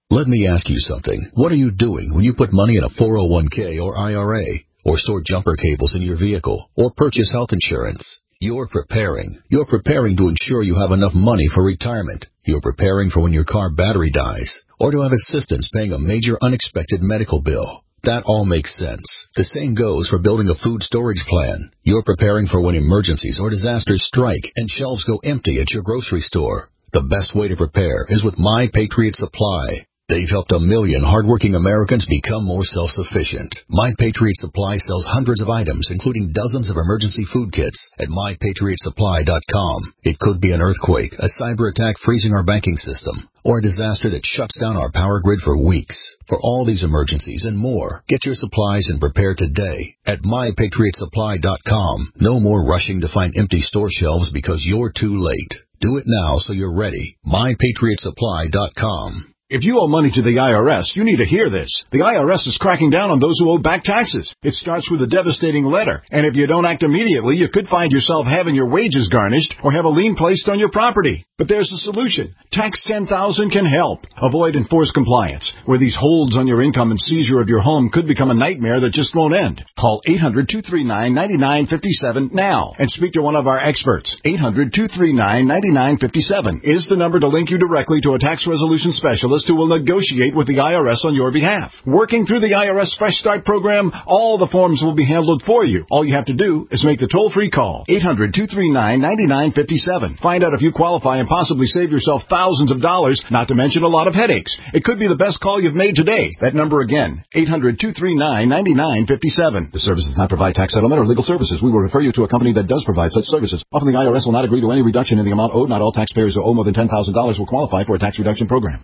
Let me ask you something. What are you doing when you put money in a four oh one k or I R A, or store jumper cables in your vehicle, or purchase health insurance? You're preparing. You're preparing to ensure you have enough money for retirement. You're preparing for when your car battery dies, or to have assistance paying a major unexpected medical bill. That all makes sense. The same goes for building a food storage plan. You're preparing for when emergencies or disasters strike and shelves go empty at your grocery store. The best way to prepare is with My Patriot Supply. They've helped a million hardworking Americans become more self-sufficient. My Patriot Supply sells hundreds of items, including dozens of emergency food kits at my patriot supply dot com. It could be an earthquake, a cyber attack freezing our banking system, or a disaster that shuts down our power grid for weeks. For all these emergencies and more, get your supplies and prepare today at my patriot supply dot com. No more rushing to find empty store shelves because you're too late. Do it now so you're ready. my patriot supply dot com. If you owe money to the I R S, you need to hear this. The I R S is cracking down on those who owe back taxes. It starts with a devastating letter, and if you don't act immediately, you could find yourself having your wages garnished or have a lien placed on your property. But there's a solution. Tax ten thousand can help. Avoid enforced compliance, where these holds on your income and seizure of your home could become a nightmare that just won't end. Call eight hundred, two three nine, nine nine five seven now and speak to one of our experts. eight hundred, two three nine, nine nine five seven is the number to link you directly to a tax resolution specialist who will negotiate with the I R S on your behalf. Working through the I R S Fresh Start program, all the forms will be handled for you. All you have to do is make the toll-free call. eight hundred, two three nine, nine nine five seven. Find out if you qualify and possibly save yourself thousands of dollars, not to mention a lot of headaches. It could be the best call you've made today. That number again, eight hundred, two three nine, nine nine five seven. The service does not provide tax settlement or legal services. We will refer you to a company that does provide such services. Often the I R S will not agree to any reduction in the amount owed. Not all taxpayers who owe more than ten thousand dollars will qualify for a tax reduction program.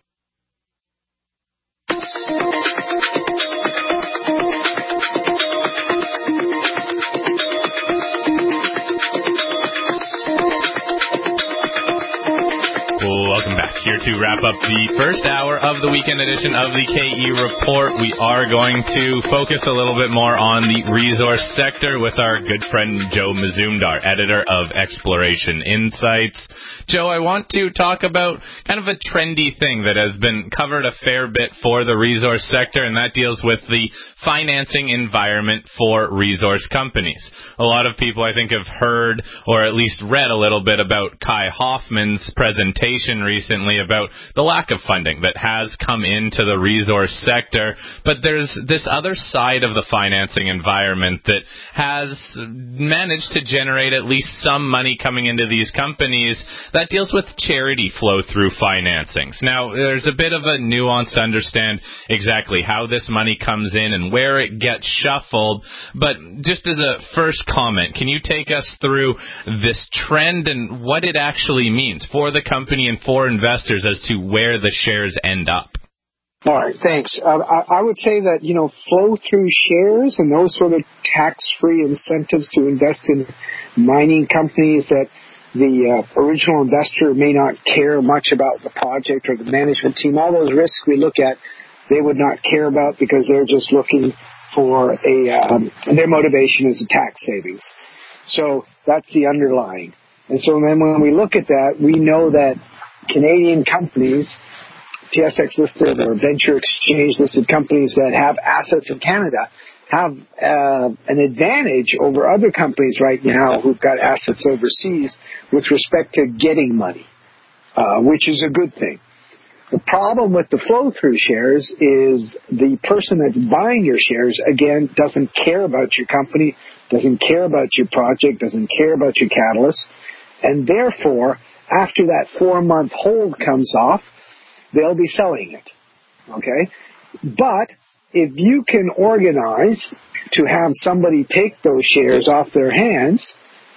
Welcome back here to wrap up the first hour of the weekend edition of the K E Report. We are going to focus a little bit more on the resource sector with our good friend Joe Mazumdar, editor of Exploration Insights. Joe, I want to talk about kind of a trendy thing that has been covered a fair bit for the resource sector, and that deals with the financing environment for resource companies. A lot of people, I think, have heard or at least read a little bit about Kai Hoffman's presentation recently about the lack of funding that has come into the resource sector, but there's this other side of the financing environment that has managed to generate at least some money coming into these companies that deals with charity flow-through financings. Now, there's a bit of a nuance to understand exactly how this money comes in and where it gets shuffled, but just as a first comment, can you take us through this trend and what it actually means for the company and for investors as to where the shares end up? All right, thanks. Uh, I, I would say that, you know, flow-through shares and those sort of tax-free incentives to invest in mining companies that the uh, original investor may not care much about the project or the management team, all those risks we look at, they would not care about because they're just looking for a, um, their motivation is a tax savings. So that's the underlying. And so then when we look at that, we know that Canadian companies, T S X listed or venture exchange listed companies that have assets in Canada have uh, an advantage over other companies right now who've got assets overseas with respect to getting money, uh, which is a good thing. The problem with the flow-through shares is the person that's buying your shares, again, doesn't care about your company, doesn't care about your project, doesn't care about your catalyst, and therefore, after that four-month hold comes off, they'll be selling it, okay? But if you can organize to have somebody take those shares off their hands,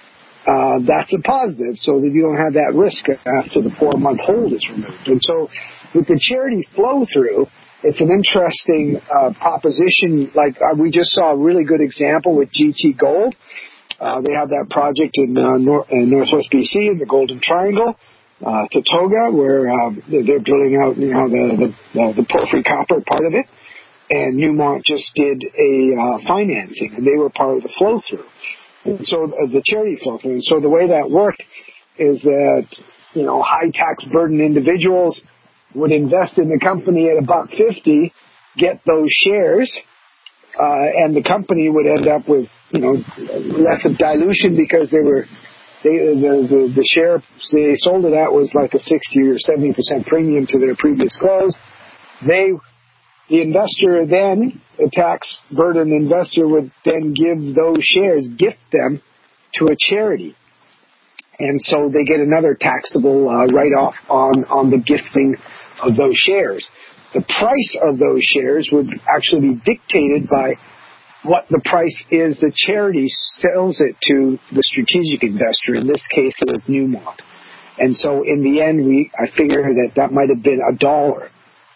uh, that's a positive, so that you don't have that risk after the four-month hold is removed. And so with the charity flow-through, it's an interesting uh, proposition. Like uh, we just saw a really good example with G T Gold. Uh, they have that project in, uh, nor- in Northwest B C in the Golden Triangle, uh, Tatoga, where um, they're drilling out, you know, the, the, the porphyry copper part of it. And Newmont just did a uh, financing, and they were part of the flow-through. And so uh, the charity flow-through. And so the way that worked is that, you know, high tax burden individuals would invest in the company at a buck fifty, get those shares, uh, and the company would end up with, you know, less of dilution because they were, they, the, the, the share they sold it at was like a sixty or seventy percent premium to their previous close. They, the investor then, a tax burden investor would then give those shares, gift them to a charity. And so they get another taxable uh, write-off on, on the gifting of those shares. The price of those shares would actually be dictated by what the price is the charity sells it to the strategic investor. In this case, it was Newmont. And so in the end, we I figure that that might have been a dollar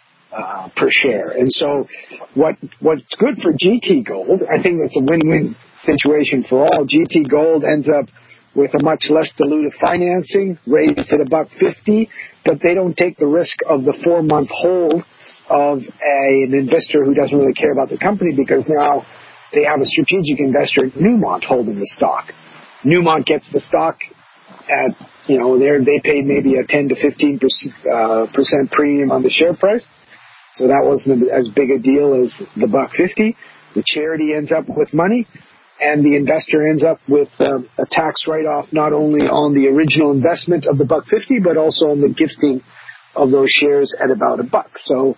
uh, per share. And so what what's good for G T Gold, I think that's a win-win situation for all. G T Gold ends up with a much less dilutive financing, raised at a buck fifty, but they don't take the risk of the four-month hold of a, an investor who doesn't really care about the company, because now they have a strategic investor, Newmont, holding the stock. Newmont gets the stock at, you know, they they paid maybe a ten to fifteen percent, uh, percent premium on the share price, so that wasn't as big a deal as the buck fifty. The charity ends up with money, and the investor ends up with um, a tax write-off not only on the original investment of the buck fifty, but also on the gifting of those shares at about a buck. So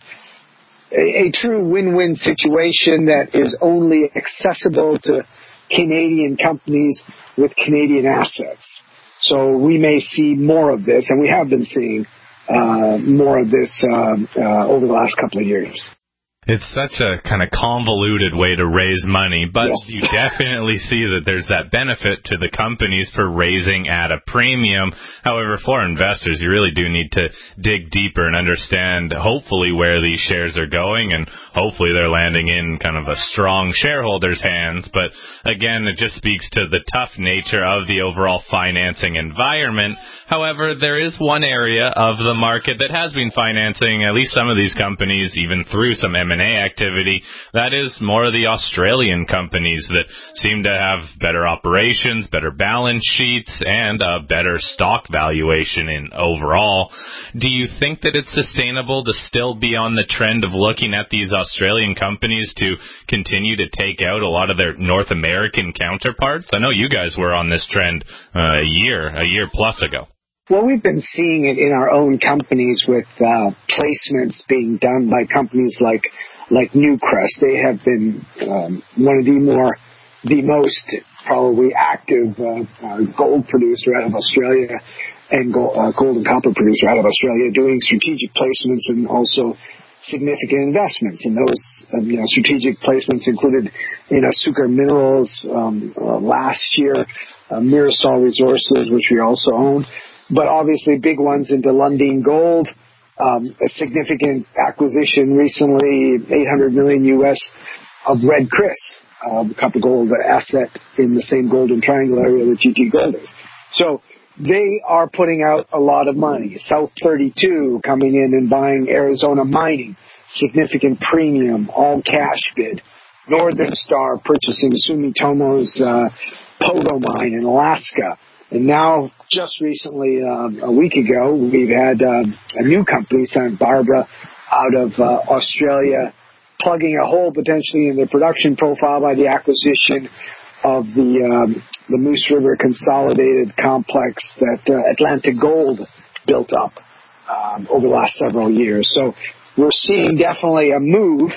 a, a true win-win situation that is only accessible to Canadian companies with Canadian assets. So we may see more of this, and we have been seeing uh, more of this um, uh, over the last couple of years. It's such a kind of convoluted way to raise money, but yes. You definitely see that there's that benefit to the companies for raising at a premium. However, for investors, you really do need to dig deeper and understand, hopefully, where these shares are going, and hopefully they're landing in kind of a strong shareholder's hands. But again, it just speaks to the tough nature of the overall financing environment. However, there is one area of the market that has been financing at least some of these companies, even through some M and A activity. That is more of the Australian companies that seem to have better operations, better balance sheets, and a better stock valuation in overall. Do you think that it's sustainable to still be on the trend of looking at these Australian companies to continue to take out a lot of their North American counterparts? I know you guys were on this trend uh, a year, a year plus ago. Well, we've been seeing it in our own companies with uh, placements being done by companies like like Newcrest. They have been um, one of the more, the most probably active uh, uh, gold producer out of Australia and gold, uh, gold and copper producer out of Australia, doing strategic placements and also significant investments. And those um, you know, strategic placements included, you know, Sucre Minerals um, uh, last year, uh, Mirasol Resources, which we also own. But obviously big ones into Lundin Gold, um, a significant acquisition recently, eight hundred million U S of Red Chris, um, copper gold asset in the same Golden Triangle area that G T Gold is. So they are putting out a lot of money. South thirty-two coming in and buying Arizona Mining, significant premium, all cash bid. Northern Star purchasing Sumitomo's uh, Pogo mine in Alaska. And now, just recently, um, a week ago, we've had um, a new company, Saint Barbara, out of uh, Australia, plugging a hole potentially in their production profile by the acquisition of the um, the Moose River Consolidated Complex that uh, Atlantic Gold built up um, over the last several years. So we're seeing definitely a move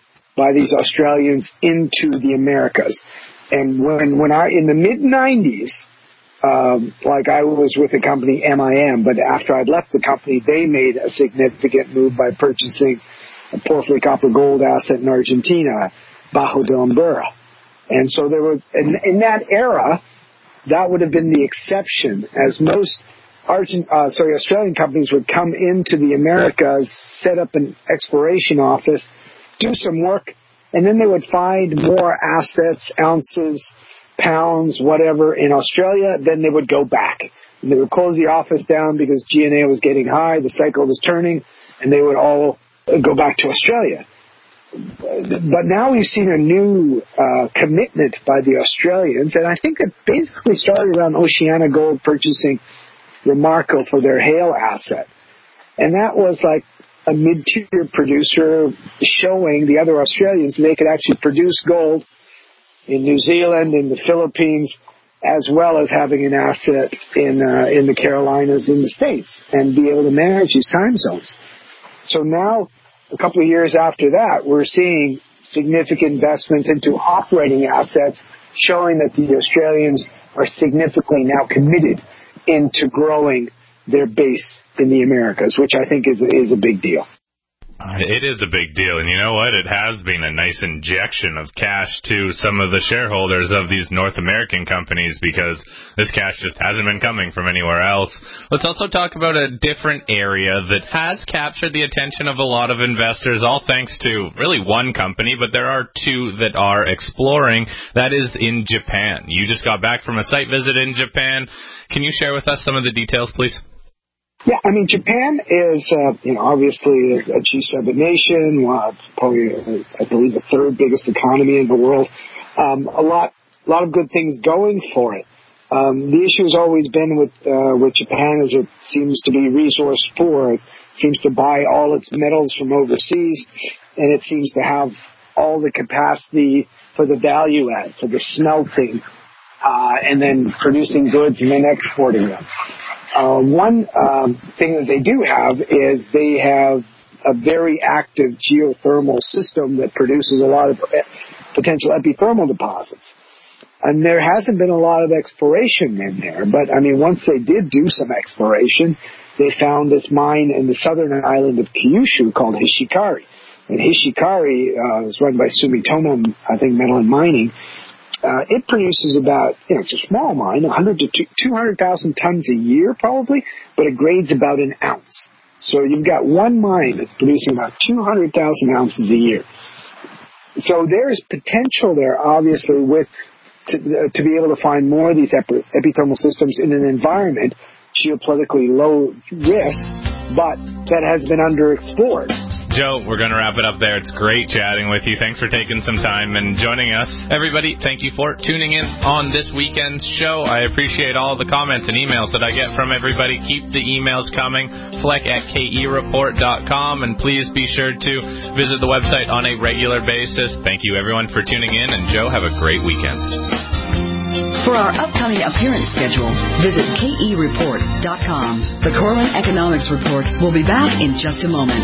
by these Australians into the Americas. And when when I in the mid nineties. Um, like I was with the company M I M, but after I'd left the company, they made a significant move by purchasing a porphyry copper gold asset in Argentina, Bajo de Umbura. And so there were, in, in that era, that would have been the exception, as most Argent, uh, sorry, Australian companies would come into the Americas, set up an exploration office, do some work, and then they would find more assets, ounces, pounds, whatever, in Australia, then they would go back. And they would close the office down because G and A was getting high, the cycle was turning, and they would all go back to Australia. But now we've seen a new uh, commitment by the Australians, and I think it basically started around Oceana Gold purchasing Remarco for their Hale asset. And that was like a mid-tier producer showing the other Australians they could actually produce gold in New Zealand, in the Philippines, as well as having an asset in uh, in the Carolinas, in the States, and be able to manage these time zones. So now, a couple of years after that, we're seeing significant investments into operating assets, showing that the Australians are significantly now committed into growing their base in the Americas, which I think is is a big deal. It is a big deal, and you know what? It has been a nice injection of cash to some of the shareholders of these North American companies because this cash just hasn't been coming from anywhere else. Let's also talk about a different area that has captured the attention of a lot of investors, all thanks to really one company, but there are two that are exploring. That is in Japan. You just got back from a site visit in Japan. Can you share with us some of the details, please? Yeah, I mean, Japan is, uh, you know, obviously a, a G seven nation, uh, probably, uh, I believe, the third biggest economy in the world. Um, a lot, a lot of good things going for it. Um, the issue has always been with uh, with Japan is it seems to be resource poor. It seems to buy all its metals from overseas, and it seems to have all the capacity for the value add, for the smelting, uh, and then producing goods and then exporting them. Uh, one um, thing that they do have is they have a very active geothermal system that produces a lot of potential epithermal deposits. And there hasn't been a lot of exploration in there, but I mean, once they did do some exploration, they found this mine in the southern island of Kyushu called Hishikari. And Hishikari uh, is run by Sumitomo, I think, Metal and Mining. Uh, it produces about, you know, it's a small mine, one hundred to two hundred thousand tons a year probably, but it grades about an ounce. So you've got one mine that's producing about two hundred thousand ounces a year. So there's potential there, obviously, with to, uh, to be able to find more of these epi- epithermal systems in an environment geopolitically low risk, but that has been underexplored. Joe, we're going to wrap it up there. It's great chatting with you. Thanks for taking some time and joining us. Everybody, thank you for tuning in on this weekend's show. I appreciate all the comments and emails that I get from everybody. Keep the emails coming. Fleck at K E report dot com, and please be sure to visit the website on a regular basis. Thank you, everyone, for tuning in, and Joe, have a great weekend. For our upcoming appearance schedule, visit K E report dot com. The Corwin Economics Report will be back in just a moment.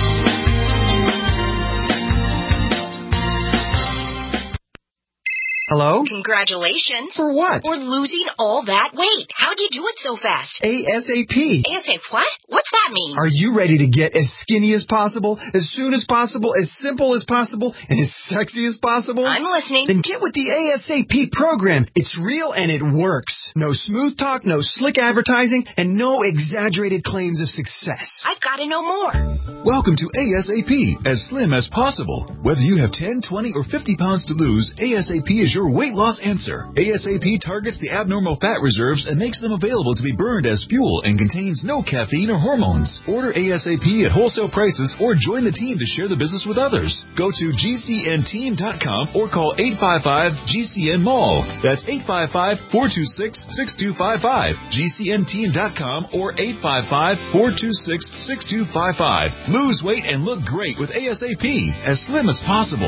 Hello? Congratulations. For what? For losing all that weight. How'd you do it so fast? ASAP. ASAP what? What's that mean? Are you ready to get as skinny as possible, as soon as possible, as simple as possible, and as sexy as possible? I'm listening. Then get with the ASAP program. It's real and it works. No smooth talk, no slick advertising, and no exaggerated claims of success. I've got to know more. Welcome to ASAP, as slim as possible. Whether you have ten, twenty, or fifty pounds to lose, ASAP is your weight loss answer. ASAP targets the abnormal fat reserves and makes them available to be burned as fuel and contains no caffeine or hormones. Order ASAP at wholesale prices or join the team to share the business with others. Go to G C N team dot com or call eight five five G C N mall. That's eight five five, four two six, six two five five. G C N team dot com or eight five five, four two six, six two five five. Lose weight and look great with ASAP, as slim as possible.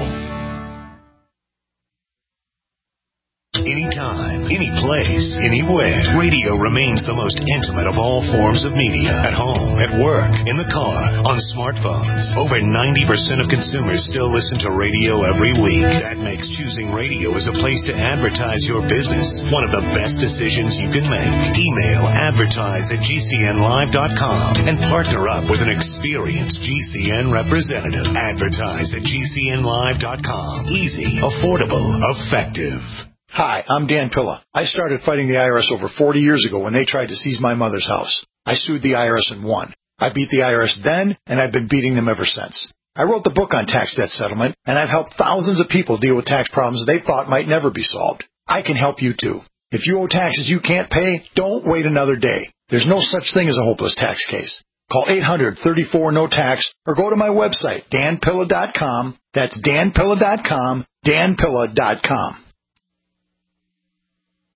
Anytime, any place, anywhere. Radio remains the most intimate of all forms of media. At home, at work, in the car, on smartphones. Over ninety percent of consumers still listen to radio every week. That makes choosing radio as a place to advertise your business one of the best decisions you can make. Email advertise at G C N live dot com and partner up with an experienced G C N representative. Advertise at G C N live dot com. Easy, affordable, effective. Hi, I'm Dan Pilla. I started fighting the I R S over forty years ago when they tried to seize my mother's house. I sued the I R S and won. I beat the I R S then, and I've been beating them ever since. I wrote the book on tax debt settlement, and I've helped thousands of people deal with tax problems they thought might never be solved. I can help you too. If you owe taxes you can't pay, don't wait another day. There's no such thing as a hopeless tax case. Call eight hundred, thirty-four, no tax or go to my website, dan pilla dot com. That's dan pilla dot com, dan pilla dot com.